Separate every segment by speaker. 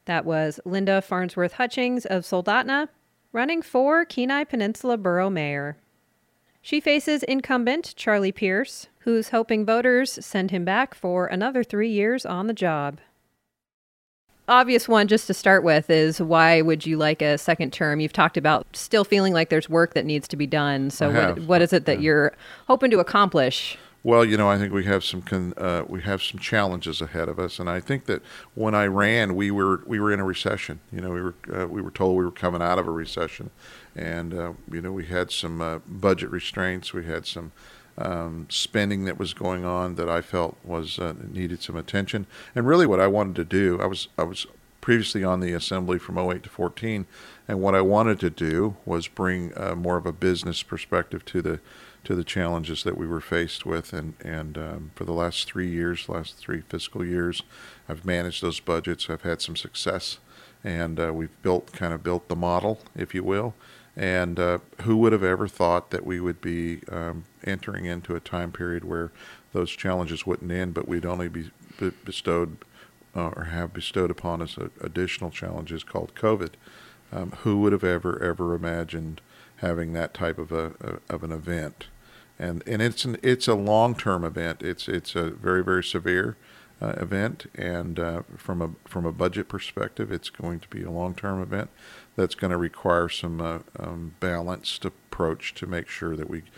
Speaker 1: That was Linda Farnsworth Hutchings of Soldotna, running for Kenai Peninsula Borough Mayor. She faces incumbent Charlie Pierce, who's hoping voters send him back for another 3 years on the job. Obvious one just to start with is, why would you like a second term? You've talked about still feeling like there's work that needs to be done. So what is it that you're hoping to accomplish?
Speaker 2: Well, I think we have some challenges ahead of us, and I think that when I ran, we were in a recession. We were told we were coming out of a recession, and we had some budget restraints. We had some spending that was going on that I felt was needed some attention. And really, what I wanted to do, I was previously on the assembly from 08 to 14, and what I wanted to do was bring more of a business perspective to the challenges that we were faced with. And for the last 3 fiscal years, I've managed those budgets. I've had some success, and we've built the model, if you will. And who would have ever thought that we would be entering into a time period where those challenges wouldn't end, but we'd only be bestowed upon us additional challenges called COVID. Who would have ever imagined having that type of an event? And it's a long-term event. It's a very, very severe event, and from a budget perspective, it's going to be a long-term event that's going to require some balanced approach to make sure that we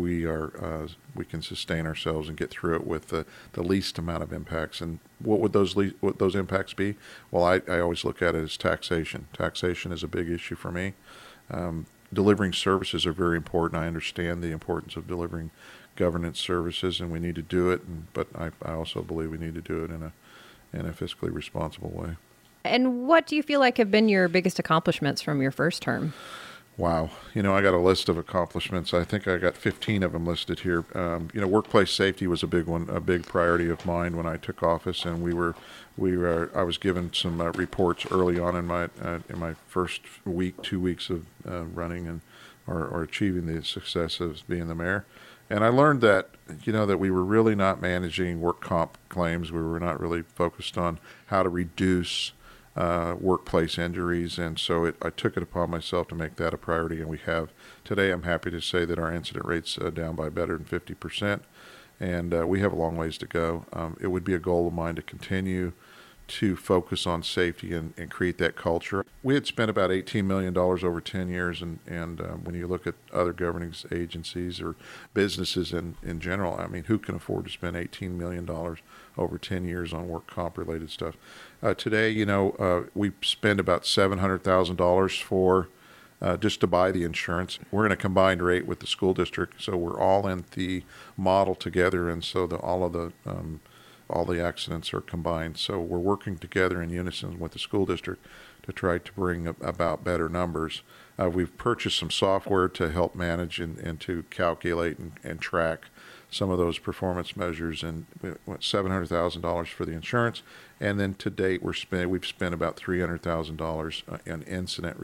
Speaker 2: can sustain ourselves and get through it with the least amount of impacts. And what would those impacts be? Well, I always look at it as taxation. Taxation is a big issue for me. Delivering services are very important. I understand the importance of delivering governance services, and we need to do it. But I also believe we need to do it in a fiscally responsible way.
Speaker 1: And what do you feel like have been your biggest accomplishments from your first term?
Speaker 2: Wow. I got a list of accomplishments. I think I got 15 of them listed here. Workplace safety was a big one, a big priority of mine when I took office, and I was given some reports early on in my first 2 weeks of running or achieving the success of being the mayor. And I learned that, that we were really not managing work comp claims. We were not really focused on how to reduce workplace injuries, and so I took it upon myself to make that a priority, and we have. Today, I'm happy to say that our incident rate's down by better than 50%, and we have a long ways to go. It would be a goal of mine to continue to focus on safety and create that culture. We had spent about $18 million over 10 years, and when you look at other governing agencies or businesses in general, who can afford to spend $18 million over 10 years on work comp related stuff? Today, we spend about $700,000 for just to buy the insurance. We're in a combined rate with the school district, so we're all in the model together, and so all the accidents are combined. So we're working together in unison with the school district to try to bring about better numbers. We've purchased some software to help manage and to calculate and track some of those performance measures, and $700,000 for the insurance. And then to date, we've spent about $300,000 on incident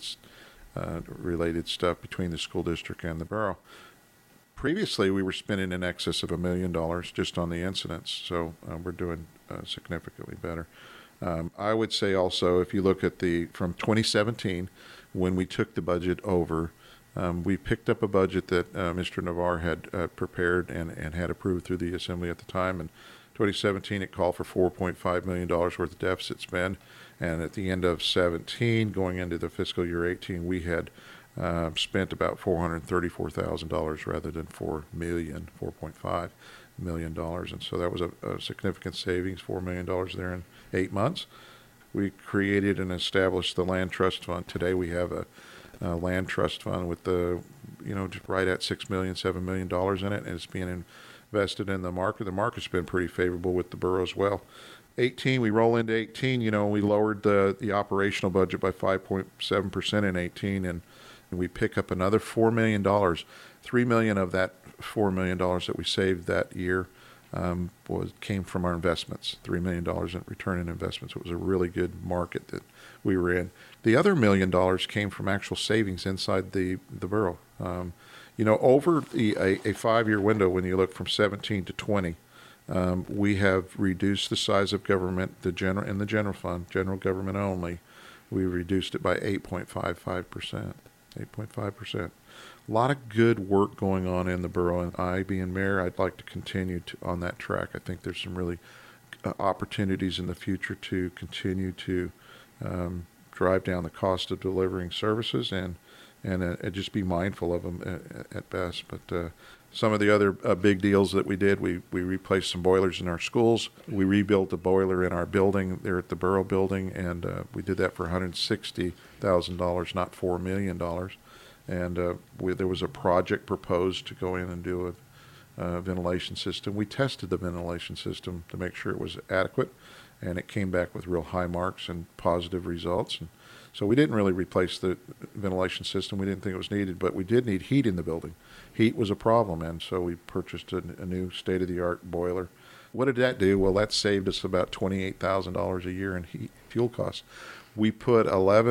Speaker 2: related stuff between the school district and the borough. Previously, we were spending in excess of $1 million just on the incidents, so we're doing significantly better. I would say also, if you look at from 2017, when we took the budget over, we picked up a budget that Mr. Navarre had prepared and had approved through the assembly at the time. In 2017, it called for $4.5 million worth of deficit spend, and at the end of 17, going into the fiscal year 18, we had spent about $434,000 rather than $4.5 million. And so that was a significant savings, $4 million there in 8 months. We created and established the Land Trust Fund. Today we have a land trust fund with just right at $7 million in it, and it's being invested in the market. The market's been pretty favorable with the borough as well. 18, we roll into 18, we lowered the operational budget by 5.7% in 18, and we pick up another $4 million. $3 million of that $4 million that we saved that year came from our investments. $3 million in return in investments. It was a really good market that we were in. The other $1 million came from actual savings inside the borough. Over a 5-year window, when you look from 17 to 20, We have reduced the size of government, in the general fund, general government only. We reduced it by 8.55%. 8.5%. A lot of good work going on in the borough, and I, being mayor, I'd like to continue on that track. I think there's some really opportunities in the future to continue to drive down the cost of delivering services and just be mindful of them at best. But some of the other big deals that we did, we replaced some boilers in our schools. We rebuilt a boiler in our building there at the Borough Building, and we did that for $160,000, not $4 million. And there was a project proposed to go in and do a ventilation system. We tested the ventilation system to make sure it was adequate, and it came back with real high marks and positive results. And so we didn't really replace the ventilation system. We didn't think it was needed, but we did need heat in the building. Heat was a problem, and so we purchased a new state-of-the-art boiler. What did that do? Well, that saved us about $28,000 a year in fuel costs. We put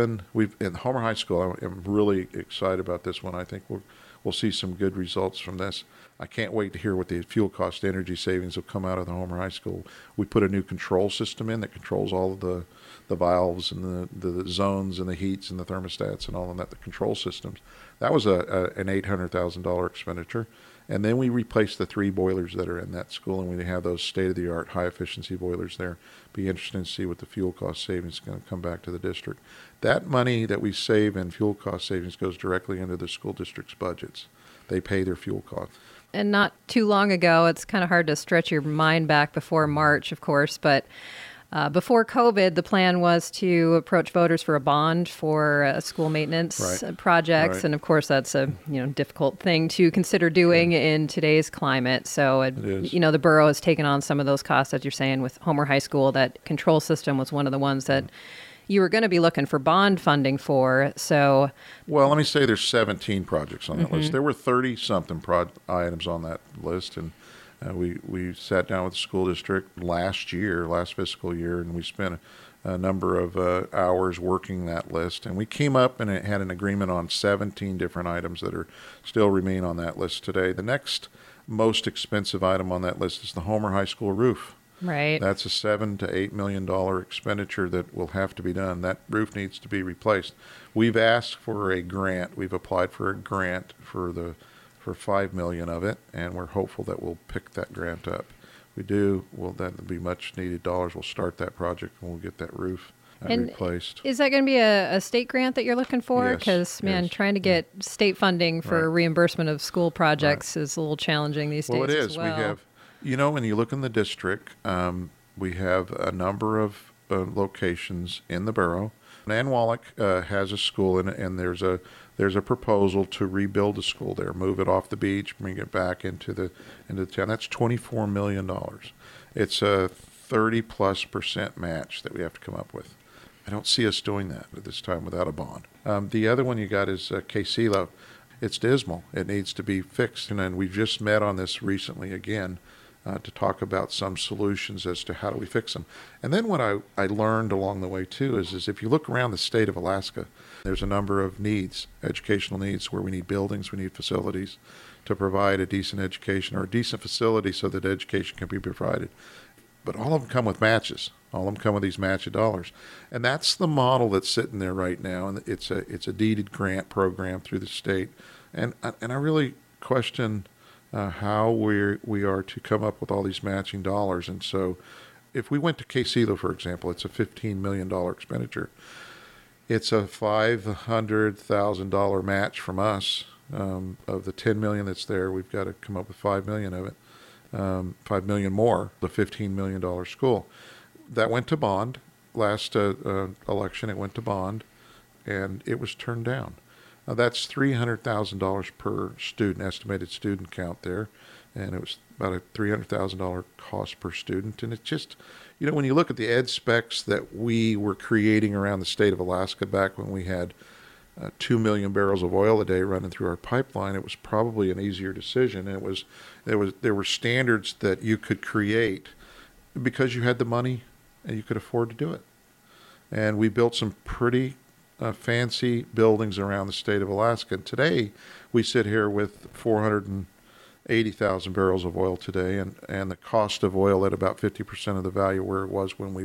Speaker 2: in Homer High School. I'm really excited about this one. I think we'll see some good results from this. I can't wait to hear what the fuel cost energy savings will come out of the Homer High School. We put a new control system in that controls all of the valves and the zones and the heats and the thermostats and all of that, the control systems. That was an $800,000 expenditure. And then we replaced the 3 boilers that are in that school, and we have those state-of-the-art high-efficiency boilers there. Be interesting to see what the fuel cost savings is going to come back to the district. That money that we save in fuel cost savings goes directly into the school district's budgets. They pay their fuel costs.
Speaker 1: And not too long ago, it's kind of hard to stretch your mind back before March, of course, but before COVID, the plan was to approach voters for a bond for school maintenance projects. Right. And of course, that's a difficult thing to consider doing in today's climate. So, the borough has taken on some of those costs, as you're saying, with Homer High School. That control system was one of the ones that you were going to be looking for bond funding for. So,
Speaker 2: well, let me say there's 17 projects on that list. There were 30-something items on that list, and we sat down with the school district last fiscal year, and we spent a number of hours working that list. And we came up and it had an agreement on 17 different items that still remain on that list today. The next most expensive item on that list is the Homer High School roof.
Speaker 1: Right.
Speaker 2: That's a $7 to $8 million expenditure that will have to be done. That roof needs to be replaced. We've asked for a grant. We've applied for a grant for $5 million of it, and we're hopeful that we'll pick that grant up. We do. Well, that'll be much needed dollars. We'll start that project and we'll get that roof replaced.
Speaker 1: Is that going to be a state grant that you're looking for? Because, trying to get state funding for reimbursement of school projects is a little challenging these days.
Speaker 2: Well, it is.
Speaker 1: As well.
Speaker 2: We have, when you look in the district, we have a number of locations in the borough. Ann Wallach has a school in it, and there's a proposal to rebuild the school there, move it off the beach, bring it back into the town. That's $24 million. It's a 30+% match that we have to come up with. I don't see us doing that at this time without a bond. The other one you got is Casilo. It's dismal. It needs to be fixed, and then we've just met on this recently again to talk about some solutions as to how do we fix them. And then what I learned along the way too is if you look around the state of Alaska, there's a number of needs, educational needs, where we need buildings, we need facilities to provide a decent education or a decent facility so that education can be provided. But all of them come with matches. All of them come with these match dollars. And that's the model that's sitting there right now. And it's a deeded grant program through the state. And I really question how we are to come up with all these matching dollars. And so if we went to Casilo, for example, it's a $15 million expenditure. It's a $500,000 match from us. Of the $10 million that's there, we've got to come up with $5 million of it. $5 million more, the $15 million school. That went to bond. Last election, it went to bond, and it was turned down. Now, that's $300,000 per student, estimated student count there, and it was about a $300,000 cost per student. And it's just, when you look at the ed specs that we were creating around the state of Alaska back when we had 2 million barrels of oil a day running through our pipeline, it was probably an easier decision. And there were standards that you could create because you had the money and you could afford to do it. And we built some pretty fancy buildings around the state of Alaska. And today we sit here with 80,000 barrels of oil today, and the cost of oil at about 50% of the value where it was when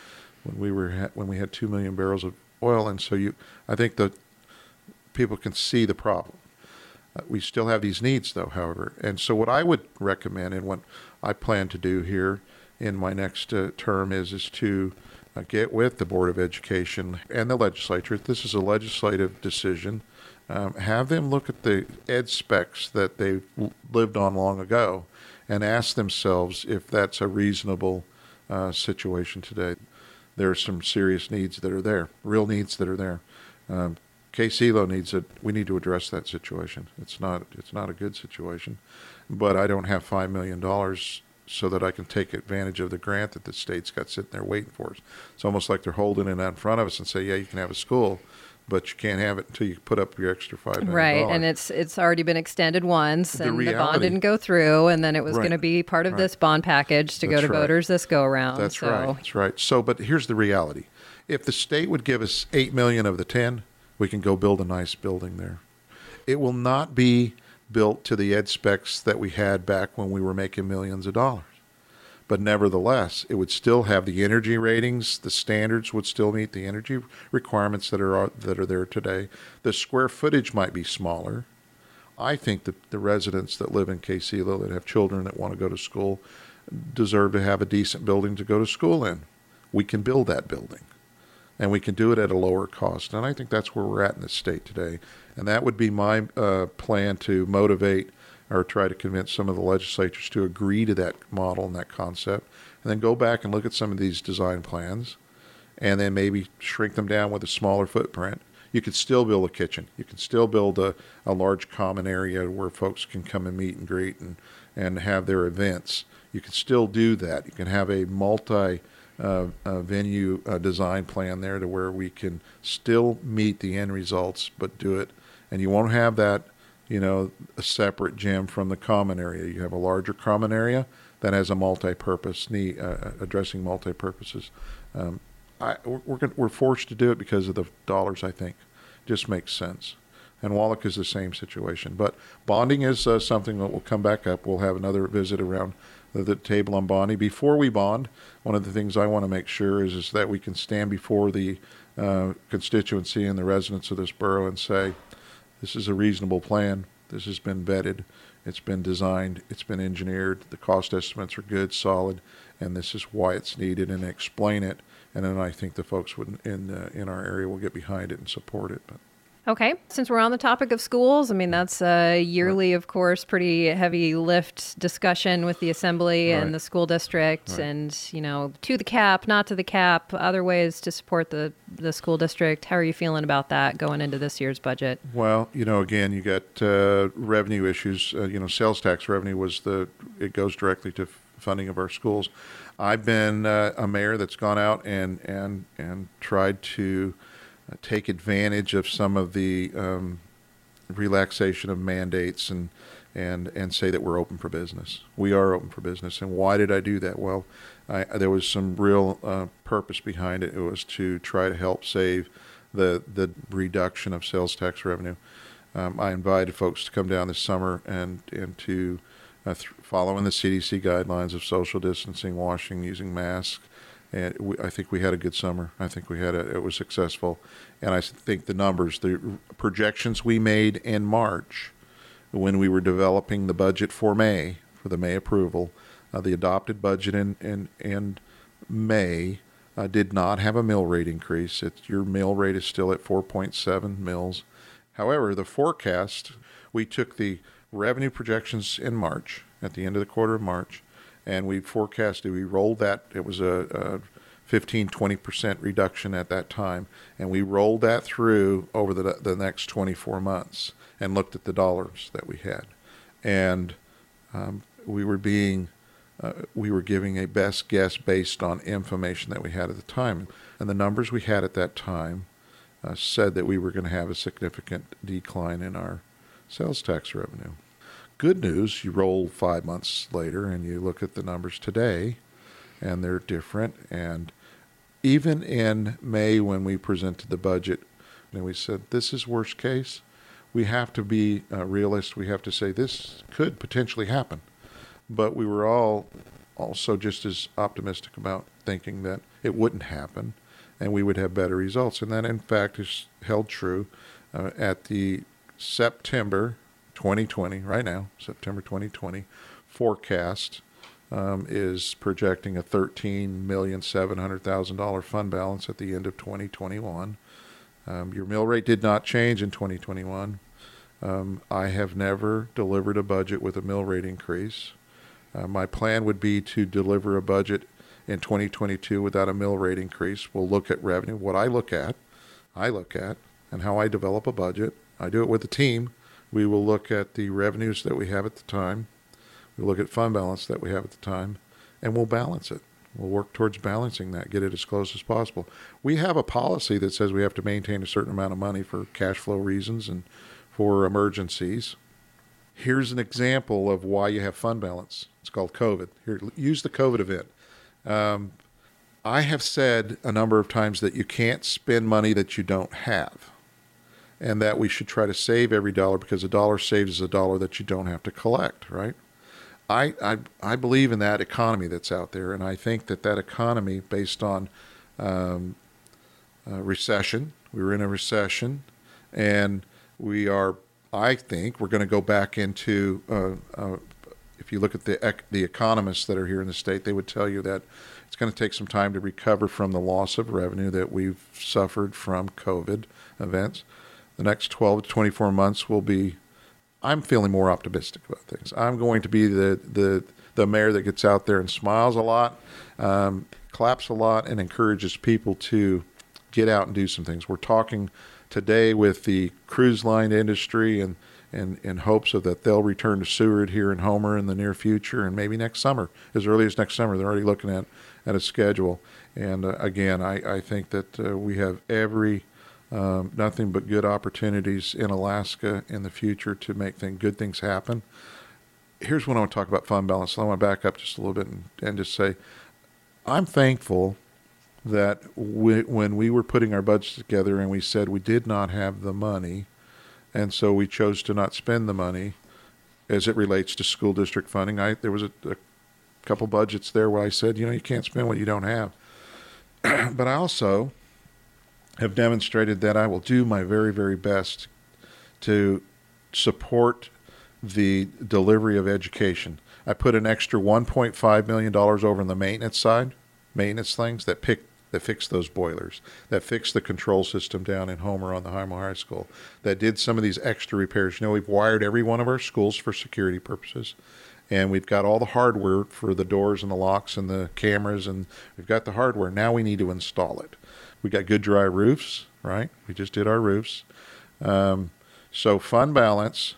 Speaker 2: we had 2 million barrels of oil. And so I think that people can see the problem. We still have these needs, though, however. And so what I would recommend, and what I plan to do here in my next term, is to get with the Board of Education and the legislature. This is a legislative decision. Have them look at the ed specs that they lived on long ago and ask themselves if that's a reasonable situation today. There are some serious needs that are there, real needs that are there. KCELO needs it. We need to address that situation. It's not a good situation, but I don't have $5 million so that I can take advantage of the grant that the state's got sitting there waiting for us. It's almost like they're holding it out in front of us and say, yeah, you can have a school, but you can't have it until you put up your extra $5 million.
Speaker 1: Right, and it's already been extended once, and the bond didn't go through, and then it was going to be part of this bond package to go to voters this go-around.
Speaker 2: That's right. So, but here's the reality. If the state would give us $8 million of the 10, we can go build a nice building there. It will not be built to the ed specs that we had back when we were making millions of dollars. But nevertheless, it would still have the energy ratings. The standards would still meet the energy requirements that are there today. The square footage might be smaller. I think that the residents that live in KCELO that have children that want to go to school deserve to have a decent building to go to school in. We can build that building, and we can do it at a lower cost. And I think that's where we're at in the state today. And that would be my plan to motivate or try to convince some of the legislatures to agree to that model and that concept, and then go back and look at some of these design plans and then maybe shrink them down with a smaller footprint. You could still build a kitchen. You can still build a large common area where folks can come and meet and greet and have their events. You can still do that. You can have a venue design plan there to where we can still meet the end results, but do it. And you won't have that, a separate gym from the common area. You have a larger common area that has a multi-purpose need, addressing multi-purposes. We're forced to do it because of the dollars, I think. Just makes sense. And Wallach is the same situation. But bonding is something that will come back up. We'll have another visit around the table on bonding. Before we bond, one of the things I want to make sure is that we can stand before the constituency and the residents of this borough and say, this is a reasonable plan. This has been vetted. It's been designed. It's been engineered. The cost estimates are good, solid, and this is why it's needed, and explain it. And then I think the folks in our area will get behind it and support it. But.
Speaker 1: Okay. Since we're on the topic of schools, I mean, that's a yearly, of course, pretty heavy lift discussion with the assembly and the school district and, to the cap, not to the cap, other ways to support the school district. How are you feeling about that going into this year's budget?
Speaker 2: Well, again, you got revenue issues. Sales tax revenue it goes directly to funding of our schools. I've been a mayor that's gone out and tried to take advantage of some of the relaxation of mandates and say that we're open for business. We are open for business. And why did I do that? Well, there was some real purpose behind it. It was to try to help save the reduction of sales tax revenue. I invited folks to come down this summer and to following the CDC guidelines of social distancing, washing, using masks. And I think we had a good summer. I think it was successful. And I think the projections we made in March when we were developing the budget for the May approval, the adopted budget in May did not have a mill rate increase. Your mill rate is still at 4.7 mills. However, the forecast, we took the revenue projections in March, at the end of the quarter of March, and we rolled that. It was a 15-20% reduction at that time, and we rolled that through over the next 24 months and looked at the dollars that we had. And we were giving a best guess based on information that we had at the time. And the numbers we had at that time said that we were going to have a significant decline in our sales tax revenue. Good news, you roll 5 months later and you look at the numbers today, and they're different. And even in May when we presented the budget, and we said, this is worst case, we have to be realists. We have to say this could potentially happen. But we were all also just as optimistic about thinking that it wouldn't happen and we would have better results. And that, in fact, is held true at the September 2020, right now, September 2020 forecast is projecting a $13,700,000 fund balance at the end of 2021. Your mill rate did not change in 2021. I have never delivered a budget with a mill rate increase. My plan would be to deliver a budget in 2022 without a mill rate increase. We'll look at revenue. What I look at, and how I develop a budget. I do it with the team. We will look at the revenues that we have at the time. We'll look at fund balance that we have at the time, and we'll balance it. We'll work towards balancing that, get it as close as possible. We have a policy that says we have to maintain a certain amount of money for cash flow reasons and for emergencies. Here's an example of why you have fund balance. It's called COVID. Here, use the COVID event. I have said a number of times that you can't spend money that you don't have, and that we should try to save every dollar because a dollar saved is a dollar that you don't have to collect, right? I believe in that economy that's out there, and I think that economy, based on recession, we were in a recession, and I think we're going to go back into, if you look at the economists that are here in the state, they would tell you that it's going to take some time to recover from the loss of revenue that we've suffered from COVID events. The next 12 to 24 months will be, I'm feeling more optimistic about things. I'm going to be the mayor that gets out there and smiles a lot, claps a lot, and encourages people to get out and do some things. We're talking today with the cruise line industry and in hopes of that they'll return to Seward here in Homer in the near future, and maybe next summer, as early as next summer. They're already looking at a schedule. And again, I think that we have nothing but good opportunities in Alaska in the future to make good things happen. Here's what I want to talk about fund balance. I want to back up just a little bit and just say, I'm thankful that when we were putting our budgets together and we said we did not have the money, and so we chose to not spend the money as it relates to school district funding. There was a couple budgets there where I said, you can't spend what you don't have. But I also have demonstrated that I will do my very, very best to support the delivery of education. I put an extra $1.5 million over on the maintenance side, maintenance things that fix those boilers, that fix the control system down in Homer on the Homer High School, that did some of these extra repairs. We've wired every one of our schools for security purposes, and we've got all the hardware for the doors and the locks and the cameras, and we've got the hardware. Now we need to install it. We got good dry roofs, right? We just did our roofs. So fund balance,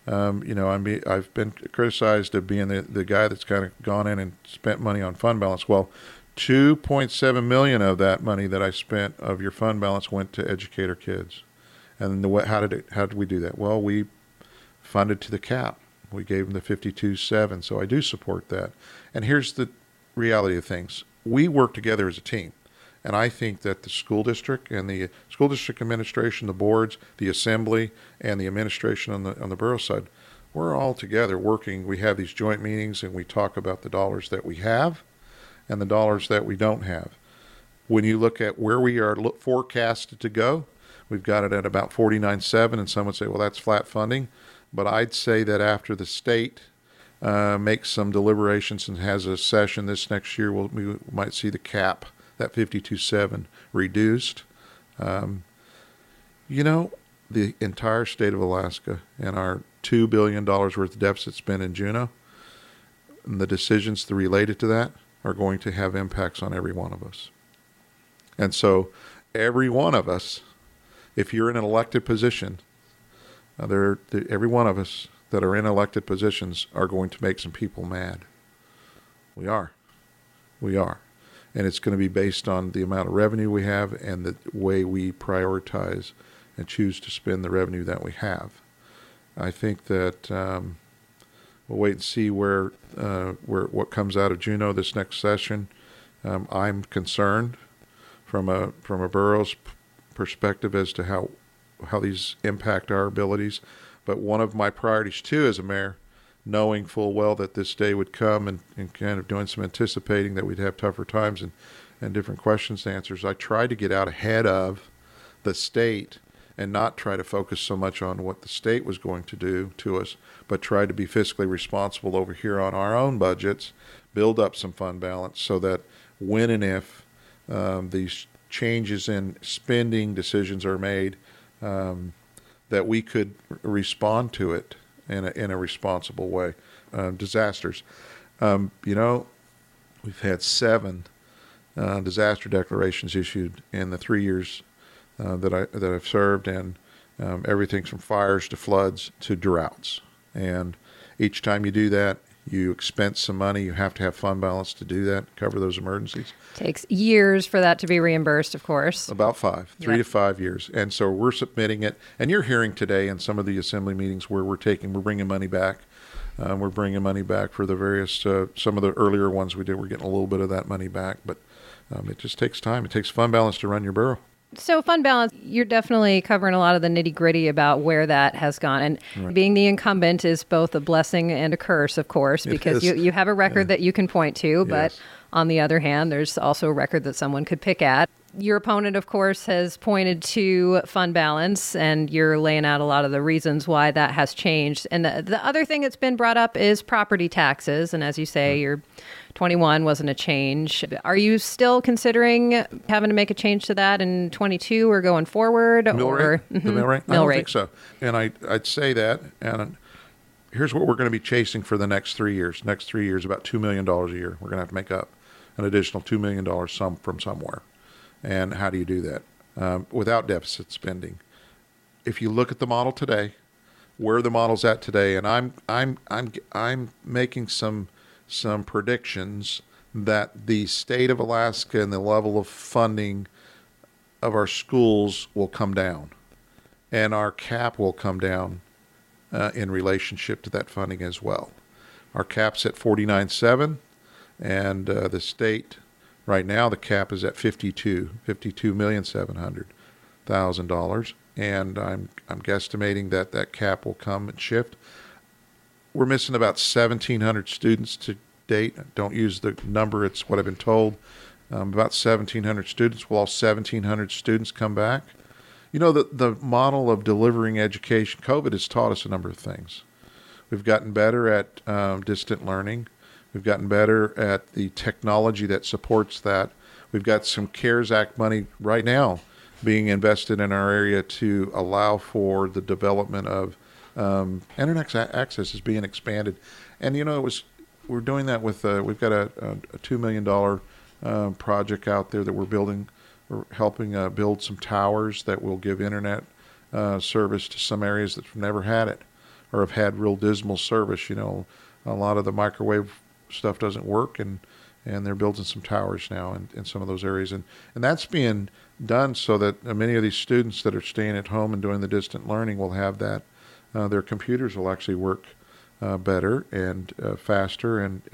Speaker 2: I've been criticized of being the guy that's kind of gone in and spent money on fund balance. Well, $2.7 million of that money that I spent of your fund balance went to educate our kids. And how did we do that? Well, we funded to the cap. We gave them the 52.7. So I do support that. And here's the reality of things. We work together as a team. And I think that the school district and the school district administration, the boards, the assembly, and the administration on the borough side, we're all together working. We have these joint meetings and we talk about the dollars that we have and the dollars that we don't have. When you look at where we are forecasted to go, we've got it at about 49.7, and some would say, well, that's flat funding. But I'd say that after the state makes some deliberations and has a session this next year, we might see the cap, that 52.7, reduced. The entire state of Alaska and our $2 billion worth of deficit spent in Juneau, and the decisions related to that are going to have impacts on every one of us. And so every one of us, if you're in an elected position, every one of us that are in elected positions are going to make some people mad. We are. And it's going to be based on the amount of revenue we have and the way we prioritize and choose to spend the revenue that we have. I think that we'll wait and see what comes out of Juneau this next session. I'm concerned from a borough's perspective as to how these impact our abilities. But one of my priorities too as a mayor, knowing full well that this day would come and kind of doing some anticipating that we'd have tougher times and different questions and answers, I tried to get out ahead of the state and not try to focus so much on what the state was going to do to us, but try to be fiscally responsible over here on our own budgets, build up some fund balance so that when and if these changes in spending decisions are made, that we could respond to it in a responsible way. Disasters. We've had 7 disaster declarations issued in the 3 years that I've served, and everything from fires to floods to droughts. And each time you do that, you expense some money. You have to have fund balance to do that, cover those emergencies.
Speaker 1: Takes years for that to be reimbursed, of course.
Speaker 2: About 3 to 5 years. And so we're submitting it. And you're hearing today in some of the assembly meetings where we're bringing money back. We're bringing money back for the various, some of the earlier ones we did. We're getting a little bit of that money back. But it just takes time. It takes fund balance to run your borough.
Speaker 1: So fund balance, you're definitely covering a lot of the nitty gritty about where that has gone. And
Speaker 2: Right.
Speaker 1: being the incumbent is both a blessing and a curse, of course, because you have a record that you can point to. But
Speaker 2: Yes.
Speaker 1: on the other hand, there's also a record that someone could pick at. Your opponent, of course, has pointed to fund balance, and you're laying out a lot of the reasons why that has changed. And the other thing that's been brought up is property taxes. And as you say, your 21 wasn't a change. Are you still considering having to make a change to that in 22 or going forward?
Speaker 2: Mill rate? The mill rate? I
Speaker 1: Mill
Speaker 2: don't
Speaker 1: rate.
Speaker 2: think so. And I'd say that. And here's what we're going to be chasing for the next 3 years. Next 3 years, about $2 million a year. We're going to have to make up an additional $2 million from somewhere. And how do you do that? Without deficit spending. If you look at the model today, where the model's at today, and I'm making some predictions that the state of Alaska and the level of funding of our schools will come down, and our cap will come down in relationship to that funding as well. Our cap's at 49.7, and the state right now the cap is at $52,700,000, and I'm guesstimating that cap will come and shift. We're missing about 1,700 students to date. Don't use the number, it's what I've been told. About 1,700 students. Will all 1,700 students come back? You know, the model of delivering education, COVID has taught us a number of things. We've gotten better at distant learning. We've gotten better at the technology that supports that. We've got some CARES Act money right now being invested in our area to allow for the development of internet access is being expanded. And, you know, we're doing that with, we've got a $2 million project out there that we're building. We're helping build some towers that will give internet service to some areas that have never had it or have had real dismal service. You know, a lot of the microwave stuff doesn't work, and they're building some towers now in some of those areas. And that's being done so that many of these students that are staying at home and doing the distant learning will have that. Their computers will actually work better and faster, and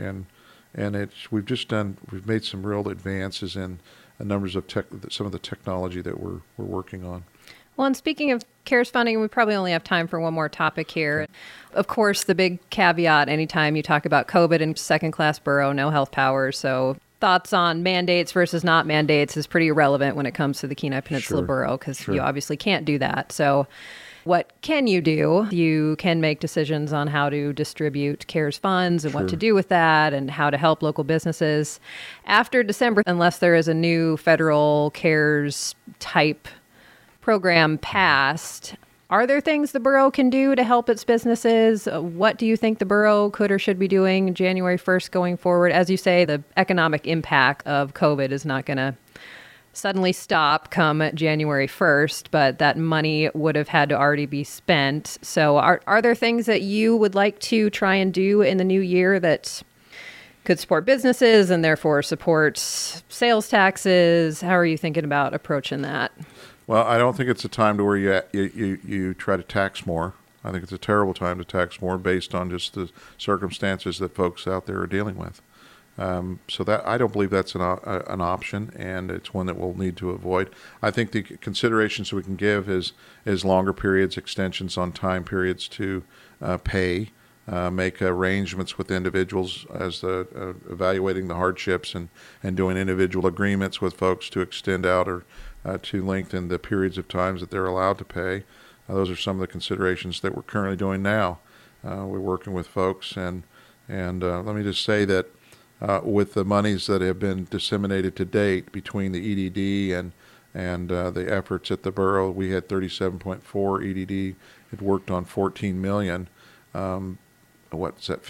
Speaker 2: we've made some real advances in numbers of some of the technology that we're working on.
Speaker 1: Well, and speaking of CARES funding, we probably only have time for one more topic here. Okay. Of course, the big caveat anytime you talk about COVID and second-class borough, no health powers. So thoughts on mandates versus not mandates is pretty irrelevant when it comes to the Kenai Peninsula Borough, because you obviously can't do that. So what can you do? You can make decisions on how to distribute CARES funds and what to do with that and how to help local businesses. After December, unless there is a new federal CARES type program passed, are there things the borough can do to help its businesses? What do you think the borough could or should be doing January 1st going forward? As you say, the economic impact of COVID is not going to suddenly stop come January 1st, but that money would have had to already be spent. So are there things that you would like to try and do in the new year that could support businesses and therefore support sales taxes? How are you thinking about approaching that?
Speaker 2: Well, I don't think it's a time to where you try to tax more. I think it's a terrible time to tax more based on just the circumstances that folks out there are dealing with. So that I don't believe that's an option, and it's one that we'll need to avoid. I think the considerations we can give is longer periods, extensions on time periods to pay, make arrangements with individuals as evaluating the hardships and doing individual agreements with folks to extend out or to lengthen the periods of times that they're allowed to pay. Those are some of the considerations that we're currently doing now. We're working with folks, and let me just say that with the monies that have been disseminated to date between the EDD and the efforts at the borough, we had 37.4 EDD. It worked on 14 million. What's that?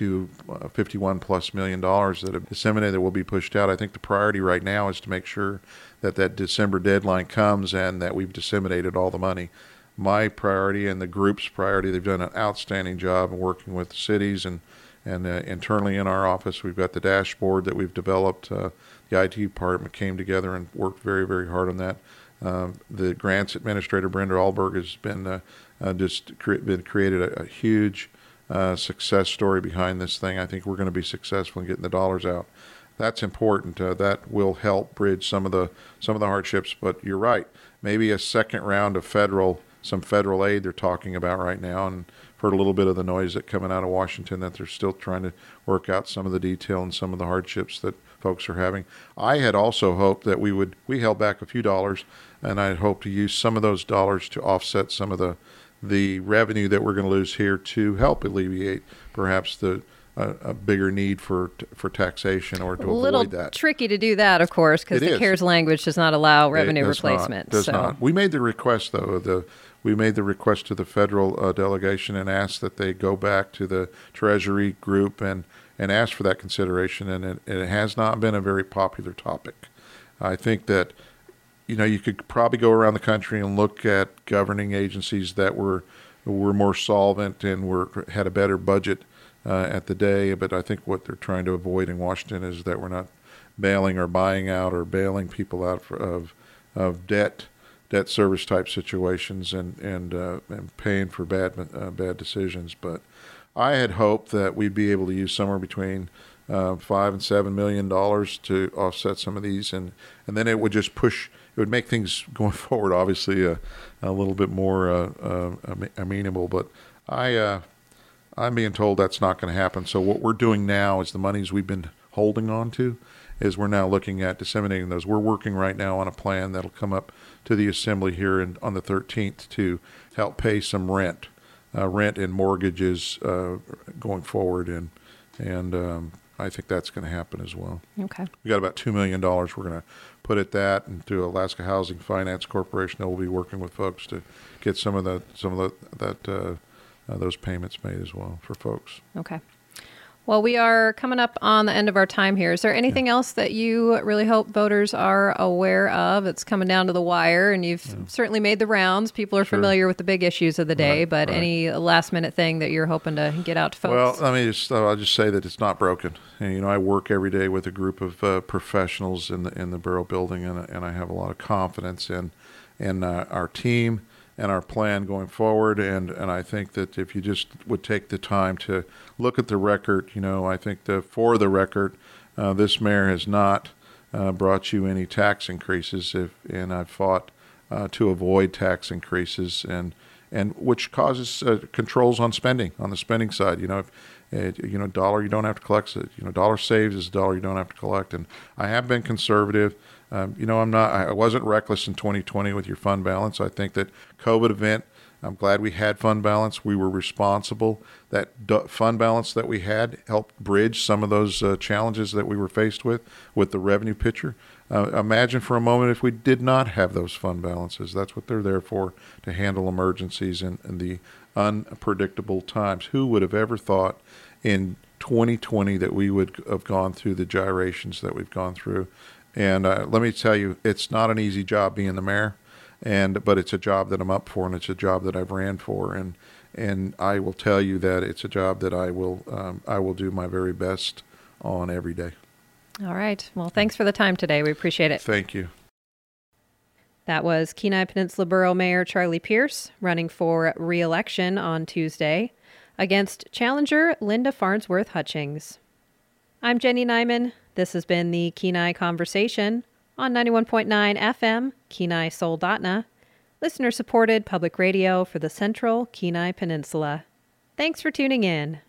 Speaker 2: 51 plus $million that have disseminated that will be pushed out. I think the priority right now is to make sure that December deadline comes and that we've disseminated all the money. My priority and the group's priority, they've done an outstanding job in working with cities and internally in our office. We've got the dashboard that we've developed. The IT department came together and worked very, very hard on that. The grants administrator, Brenda Alberg, has been created a huge success story behind this thing. I think we're going to be successful in getting the dollars out. That's important. That will help bridge some of the hardships. But you're right. Maybe a second round of some federal aid they're talking about right now, and heard a little bit of the noise that coming out of Washington that they're still trying to work out some of the detail and some of the hardships that folks are having. I had also hoped that we held back a few dollars, and I had hoped to use some of those dollars to offset some of the revenue that we're going to lose here to help alleviate perhaps a bigger need for taxation or to avoid that.
Speaker 1: A little tricky to do that, of course, because the CARES language does not allow revenue replacement.
Speaker 2: Does not. We made the request, though. We made the request to the federal delegation and asked that they go back to the Treasury group and ask for that consideration, and it has not been a very popular topic. I think that you could probably go around the country and look at governing agencies that were more solvent and had a better budget at the day, but I think what they're trying to avoid in Washington is that we're not bailing or buying out or bailing people out of debt service type situations and paying for bad decisions. But I had hoped that we'd be able to use somewhere between $5 and $7 million to offset some of these, and then it would just push. It would make things going forward, obviously, a little bit more amenable. But I'm being told that's not going to happen. So what we're doing now is the monies we've been holding on to is we're now looking at disseminating those. We're working right now on a plan that'll come up to the Assembly here on the 13th to help pay some rent and mortgages going forward, and I think that's going to happen as well.
Speaker 1: Okay. We
Speaker 2: got about $2 million we're going to put at that, and through Alaska Housing Finance Corporation, that will be working with folks to get some of those payments made as well for folks.
Speaker 1: Okay. Well, we are coming up on the end of our time here. Is there anything else that you really hope voters are aware of? It's coming down to the wire, and you've certainly made the rounds. People are familiar with the big issues of the day, but any last-minute thing that you're hoping to get out to folks?
Speaker 2: Well, I'll just say that it's not broken. And, I work every day with a group of professionals in the borough building, and I have a lot of confidence in our team and our plan going forward. And I think that if you just would take the time to look at the record, I think for the record, this mayor has not brought you any tax increases, and I've fought to avoid tax increases, and which causes controls on spending, on the spending side. If dollar you don't have to collect, dollar saved is a dollar you don't have to collect. And I have been conservative. I wasn't reckless in 2020 with your fund balance. I think that COVID event, I'm glad we had fund balance. We were responsible. That fund balance that we had helped bridge some of those challenges that we were faced with the revenue picture. Imagine for a moment if we did not have those fund balances. That's what they're there for, to handle emergencies and the unpredictable times. Who would have ever thought in 2020 that we would have gone through the gyrations that we've gone through? And let me tell you, it's not an easy job being the mayor, but it's a job that I'm up for, and it's a job that I've ran for, and I will tell you that it's a job that I will do my very best on every day.
Speaker 1: All right. Well, thanks for the time today. We appreciate it.
Speaker 2: Thank you.
Speaker 1: That was Kenai Peninsula Borough Mayor Charlie Pierce running for re-election on Tuesday against challenger Linda Farnsworth Hutchings. I'm Jenny Nyman. This has been the Kenai Conversation on 91.9 FM, Kenai Soldotna, listener-supported public radio for the Central Kenai Peninsula. Thanks for tuning in.